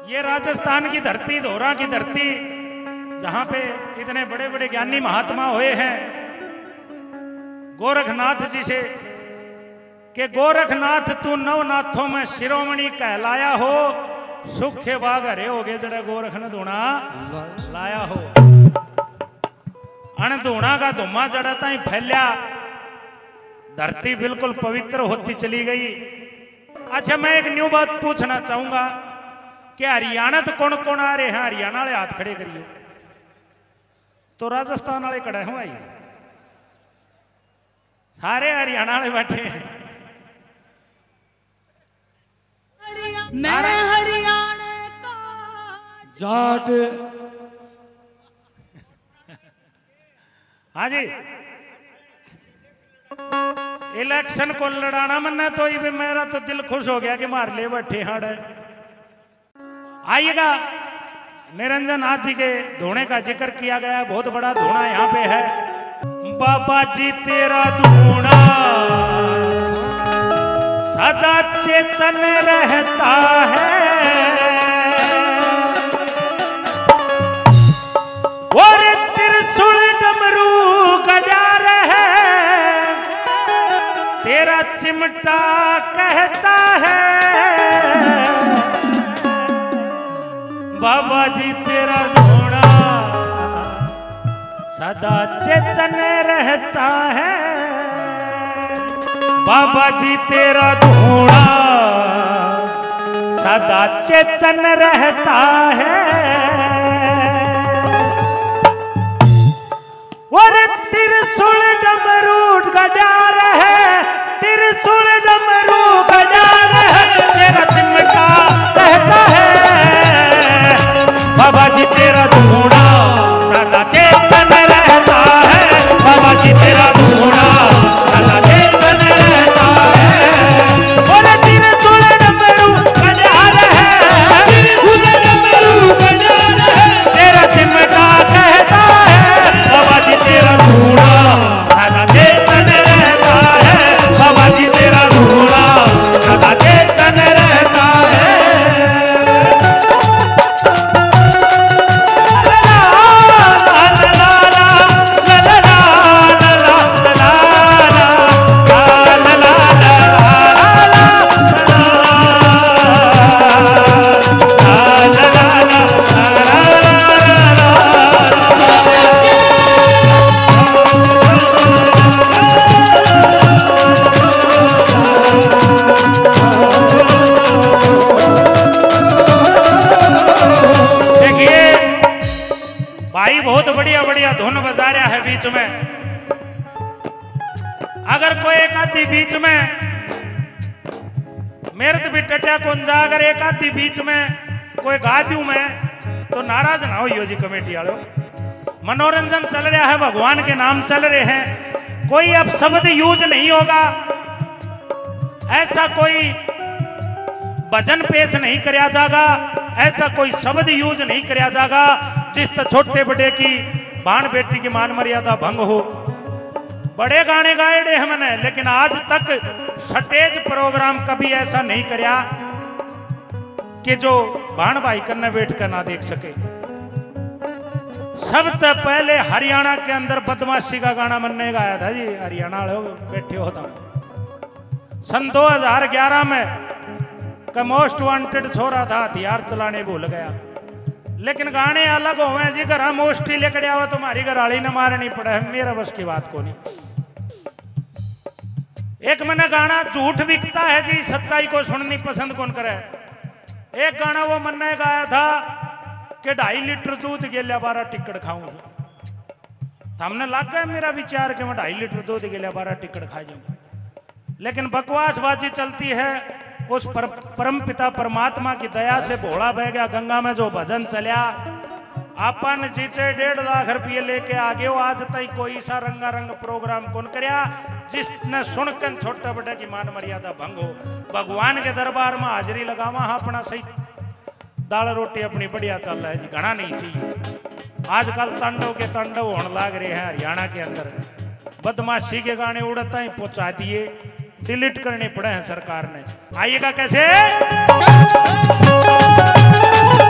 ये राजस्थान की धरती, धोरा की धरती, जहां पे इतने बड़े बड़े ज्ञानी महात्मा हुए हैं, गोरखनाथ जी से कि गोरखनाथ तू नवनाथों में शिरोमणि कहलाया हो, सुख के बाग हरे हो गए जड़े गोरख ने धूणा लाया हो। अण धूणा का धुमा जड़ा ताई फैलिया, धरती बिल्कुल पवित्र होती चली गई। अच्छा, मैं एक न्यू बात पूछना चाहूंगा कि हरियाणा तो कौन कौन आ रहे हैं? हरियाणा वाले हाथ खड़े करियो। तो राजस्थान वाले खड़े हुआ, सारे हरियाणा वाले बैठे हैं। मैं हरियाणा का जाट। हाँ जी, इलेक्शन को लड़ाना मन्ना तो ये मेरा तो दिल खुश हो गया कि मार ले बैठे हाड़ है। आइएगा, निरंजन नाथ जी के धोने का जिक्र किया गया है, बहुत बड़ा धोना यहाँ पे है। बाबा जी तेरा धोना सदा चेतन रहता है, और त्रिशूल डमरू गजा रहे, तेरा चिमटा कहता है। बाबा जी तेरा धोना सदा चेतन रहता है, बाबा जी तेरा धोना सदा चेतन रहता है, और त्रिशूल डमरू गजा रहे, त्रिशूल डमरू गजा रहे, तेरा चिमटा कहता है। बाबा जी तेरा धोना सदा चेतन रहता है, बाबा जी तेरा धोना सदा चेतन रहता है, और त्रिशूल डमरू गजा रहे, त्रिशूल डमरू गजा रहे, तेरा चिमटा कहता है। बाबा जी तेरा धोना सदा चेतन रहता है, बाबा जी तेरा धोना सदा चेतन रहता है। भाई बहुत बढ़िया बढ़िया धुन बजा रहा है बीच में। अगर कोई एक आधी बीच में मेरे तो भी टटिया कौन जा, अगर एक आधी बीच में कोई गा दूं मैं तो नाराज ना हो जी कमेटी वालों। मनोरंजन चल रहा है, भगवान के नाम चल रहे हैं, कोई अब शब्द यूज नहीं होगा, ऐसा कोई भजन पेश नहीं कराया जाएगा, ऐसा कोई शब्द यूज नहीं कराया जाएगा जिस छोटे बड़े की बाण बेटी की मान मर्यादा भंग हो। बड़े गाने गाए रहे हमने, लेकिन आज तक स्टेज प्रोग्राम कभी ऐसा नहीं कराया कि जो बाण भाई करने बैठ कर ना देख सके। सबसे पहले हरियाणा के अंदर बदमाशी का गाना मनने गाया था जी, हरियाणा लोग बैठे होता। सन 2011 में का मोस्ट वांटेड छोरा था, हथियार चलाने भूल गया, लेकिन गाने अलग हुए जी। घर मोस्ट ही लेकर आवा तुम्हारी घरवाली न मारनी पड़े, मेरा बस की बात को नहीं। एक मैंने गाना झूठ बिकता है जी, सच्चाई को सुननी पसंद कौन करे। एक गाना वो मैंने गाया था कि 2.5 लीटर दूध गेलिया 12 टिकट खाऊं। हमने लग गया मेरा विचार कि मैं 2.5 लीटर दूध गेलिया 12 टिकट खा जाऊं, लेकिन बकवासबाजी चलती है। उस परम पिता परमात्मा की दया से भोला बह गया गंगा में जो भजन चलिया, अपन जीचे 1.5 लाख रुपये लेके आगे हो। आज तक कोई सा रंगारंग प्रोग्राम कौन करया जिसने सुनकर छोटे बड़े की मान मर्यादा भंग हो। भगवान के दरबार में हाजिरी लगावा, हाँ अपना सही दाल रोटी अपनी बढ़िया चल रहा है जी, घना नहीं चाहिए। आजकल तांडव के तांडव होने लग रहे हैं हरियाणा के अंदर। बदमाशी के गाने उड़ता ही पहुंचा दिए, डिलीट करने पड़े हैं सरकार ने। आइएगा कैसे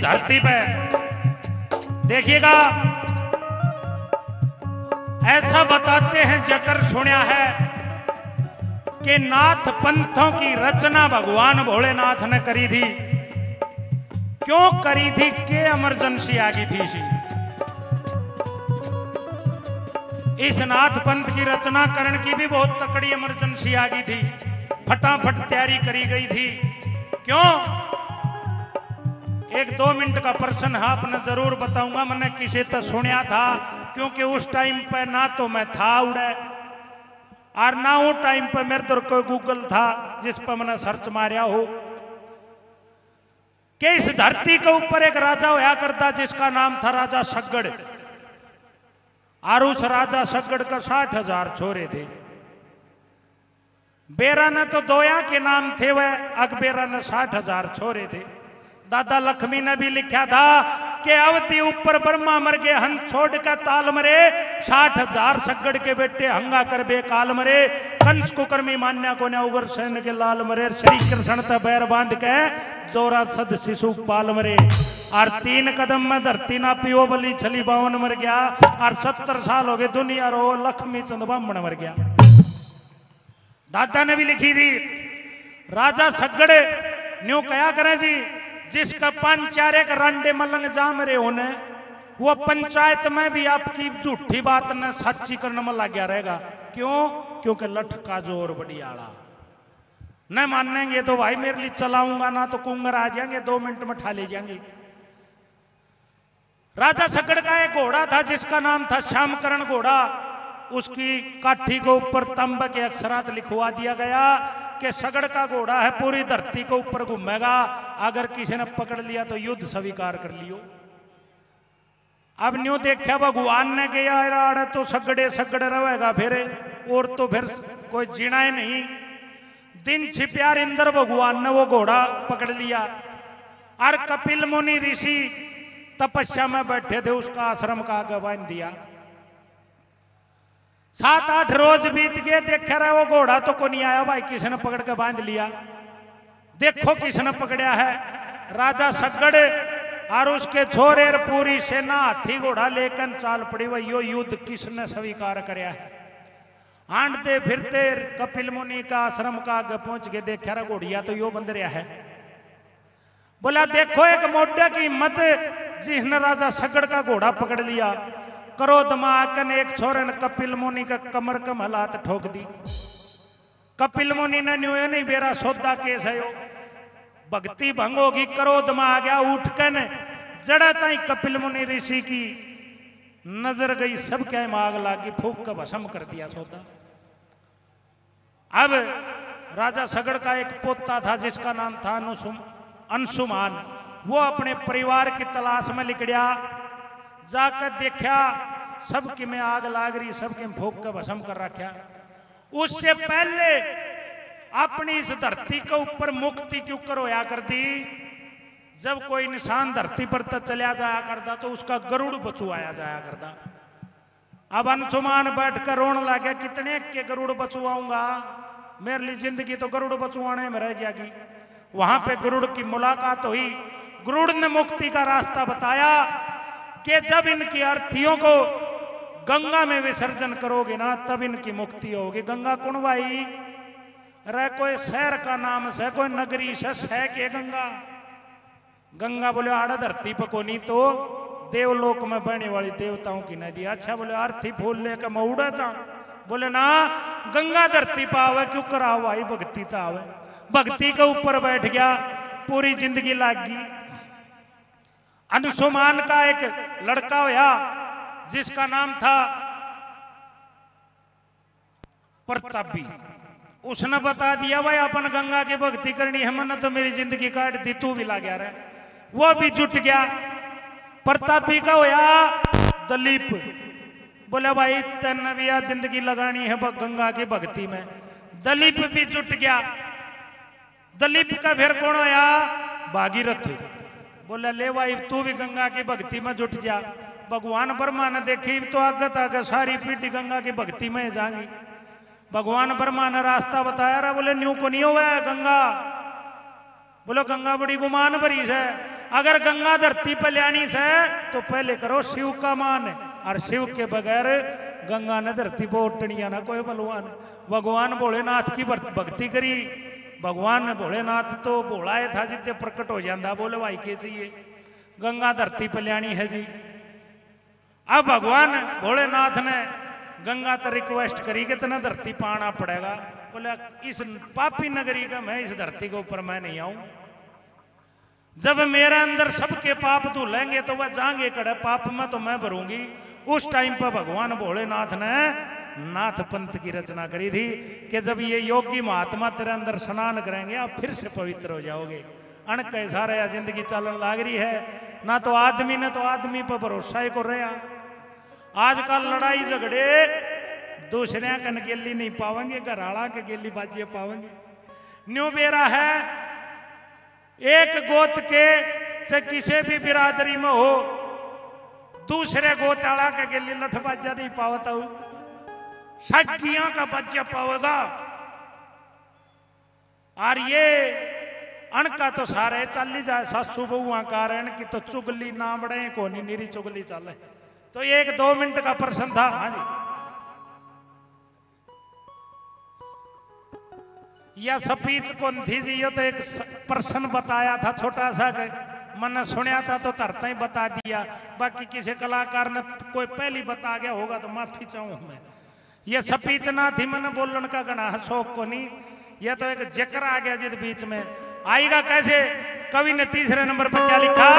धरती पे देखिएगा, ऐसा बताते हैं जकर सुनिया है कि नाथ पंथों की रचना भगवान भोलेनाथ ने करी थी। क्यों करी थी? के इमरजेंसी आ गई थी इस नाथ पंथ की रचना करने की भी बहुत तकड़ी इमरजेंसी आ गई थी। फटाफट तैयारी करी गई थी। क्यों? एक 2 मिनट का प्रश्न है, आपने जरूर बताऊंगा। मैंने किसी तो सुनिया था, क्योंकि उस टाइम पे ना तो मैं था उड़े और ना वो टाइम पे मेरे तो कोई गूगल था जिस पर मैंने सर्च मारिया हो कि इस धरती के ऊपर एक राजा होया करता जिसका नाम था राजा सगड़। और उस राजा सगड़ का 60,000 छोरे थे। बेरा ने तो दोया के नाम थे वह, अकबेरा ने 60,000 छोरे थे। दादा लक्ष्मी ने भी लिखा था कि अवधि ऊपर ब्रह्मा मर गए हन छोड़ का ताल मरे, 60,000 सगड़ के बेटे हंगा कर बेकाल मरे। कंस कुकर्मी मान्या को ने उगर सैन के लाल मरे, श्री कृष्ण त बैर बांध के जोरा सद शिशु पाल मरे। और 3 कदम में धरती ना पियो बली छली 52 मर गया। और 70 साल हो गए दुनिया रो लक्ष्मी चंद ब्राह्मण मर गया। दादा ने भी लिखी थी, राजा सगड़ न्यू कया करे जी, जिसका 5-4 एक रंडे मलंग जाम रहे होने, वो पंचायत में भी आपकी झूठी बात ने सच्ची करने में लग गया रहेगा। क्यों? क्योंकि लठ का जोर बड़ी आड़ा। न मानेंगे तो भाई मेरे लिए चलाऊंगा ना तो कुंगर आ जाएंगे, 2 मिनट में ठा ले जाएंगे। राजा सगड़ का एक घोड़ा था जिसका नाम था श्यामकरण घोड़ा। उसकी काठी के ऊपर तांबे के अक्षरात लिखवा दिया गया कि सगड़ का घोड़ा है, पूरी धरती के ऊपर घूमेगा, अगर किसी ने पकड़ लिया तो युद्ध स्वीकार कर लियो। अब न्यू देखा भगवान ने किया आड़े तो सगड़े सगड़े रहेगा फिर, और तो फिर कोई जीना ही नहीं। दिन छिप्यार इंद्र भगवान ने वो घोड़ा पकड़ लिया और कपिल मुनि ऋषि तपस्या में बैठे थे, उसका आश्रम का आगे बांध दिया। 7-8 रोज बीत गए, देखा रहा वो घोड़ा तो को नहीं आया भाई, किसी ने पकड़ के बांध लिया। देखो किसने पकड़ा है, राजा सगड़ और उसके छोरे पूरी सेना हाथी घोड़ा लेकर चाल पड़ी। वही यो युद्ध किसने स्वीकार कराया है। हांडते फिरते कपिल मुनि का आश्रम का आगे पहुंच के देखा रहा घोड़िया तो यो बंद रहा है। बोला देखो एक मोढे की हिम्मत जिसने राजा सगड़ का घोड़ा पकड़ लिया। क्रोध में आकर एक छोरे ने कपिल मुनि का कमर कम हालात ठोक दी। कपिल मुनि ने न्यू नहीं बेरा सौदा केस है यो, भक्ति भंग होगी, क्रोध में आ गया, उठ कर जड़ा ताई कपिल मुनि ऋषि की नजर गई, सब क्या माग लागी, फूक का भस्म कर दिया सौदा। अब राजा सगड़ का एक पोता था जिसका नाम था अंशुमान। वो अपने परिवार की तलाश में निकलिया, जाकर देखा सबके में आग लाग रही, सबके में फूक का भस्म कर रखा। उससे पहले अपनी इस धरती के ऊपर मुक्ति क्यों कर होया कर दी। जब कोई निशान धरती पर तक चला जाया करता तो उसका गरुड़ बचुआया जाया करता। अब अंशुमान बैठकर रोने लगा, कितने के गरुड़ बचुआऊंगा, मेरे लिए जिंदगी तो गरुड़ बचुआने में रह जाएगी। वहां पे गरुड़ की मुलाकात हुई। गरुड़ ने मुक्ति का रास्ता बताया कि जब इनकी अर्थियों को गंगा में विसर्जन करोगे ना तब इनकी मुक्ति होगी। गंगा कौन भाई? अरे कोई शहर का नाम से, कोई नगरी से है के गंगा? गंगा बोले आड़ा धरती पर को नहीं तो देवलोक में बहने वाली देवताओं की नदी। अच्छा बोले अर्थी फूल लेकर मैं उड़ा जाऊं? बोले ना, गंगा धरती पर आवे क्यों कराओ भाई, भक्ति तो आवे। भक्ति के ऊपर बैठ गया, पूरी जिंदगी लाग गई। अंशुमान का एक लड़का होया जिसका नाम था प्रतापी। उसने बता दिया भाई अपन गंगा की भक्ति करनी है, मैंने तो मेरी जिंदगी काट दी, तू भी ला गया रहे। वो भी जुट गया। प्रतापी का होया दलीप। बोले भाई तेन भी यार जिंदगी लगानी है गंगा की भक्ति में। दलीप भी जुट गया। दलीप का फिर कौन होया? भागीरथ। बोले ले भाई तू भी गंगा की भक्ति में जुट जा। भगवान ब्रह्मा ने देखी तो आगत आगे सारी पीढ़ी गंगा की भक्ति में जाएंगी। भगवान ब्रह्मा ने रास्ता बताया रहा। बोले न्यू को नहीं हुआ है गंगा। बोलो गंगा बड़ी गुमान भरी है, अगर गंगा धरती पे लानी से तो पहले करो शिव का मान, और शिव के बगैर गंगा ने धरती पर उठनिया ना कोई बलवान। भगवान भोलेनाथ की भक्ति करी, भगवान भोलेनाथ तो भोलाए था जितने प्रकट हो जाता, बोले भाई के चाहिए गंगा धरती पे लानी है जी। अब भगवान भोलेनाथ ने गंगा तो रिक्वेस्ट करी कि तना धरती पाना पड़ेगा, बोले इस पापी नगरी का मैं इस धरती के ऊपर मैं नहीं आऊं। जब मेरे अंदर सबके पाप धुलेंगे तो वह जाएंगे कड़े पाप में तो मैं भरूंगी। उस टाइम पर भगवान भोलेनाथ ने नाथ पंथ की रचना करी थी कि जब ये योगी महात्मा तेरे अंदर स्नान करेंगे आप फिर से पवित्र हो जाओगे। अण कैसा रहा जिंदगी चलन लाग रही है, ना तो आदमी ने तो आदमी पर भरोसा ही कर रहा। आजकल लड़ाई झगड़े दूसरे कन गेली नहीं पावेंगे, घराला के गेली बाजिए पावेंगे। न्यू बेरा है एक गोत के चाहे किसी भी बिरादरी में हो, दूसरे गोताला के गेली लठबाजा नहीं पावता हूं, सखियां का बच्चा पावेगा। और ये अणका तो सारे चल जाए सासू बहुआ कारण की तो चुगली ना बड़े को नहीं निरी चुगली चले। तो ये 1-2 मिनट का प्रश्न था। हाँ जी, यह स्पीच कौन थी जी? ये तो एक प्रश्न बताया था छोटा सा, मैंने सुना था तो तरता ही बता दिया। बाकी किसी कलाकार ने कोई पहली बता गया होगा तो माफी चाहूँ मैं। ये स्पीच ना थी, मैंने बोलने का गणा शौक को नहीं। यह तो एक जिक्र आ गया जिस बीच में आएगा। कैसे कवि ने तीसरे नंबर पर क्या लिखा?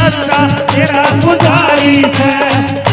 सच्चा तेरा पुजारी है।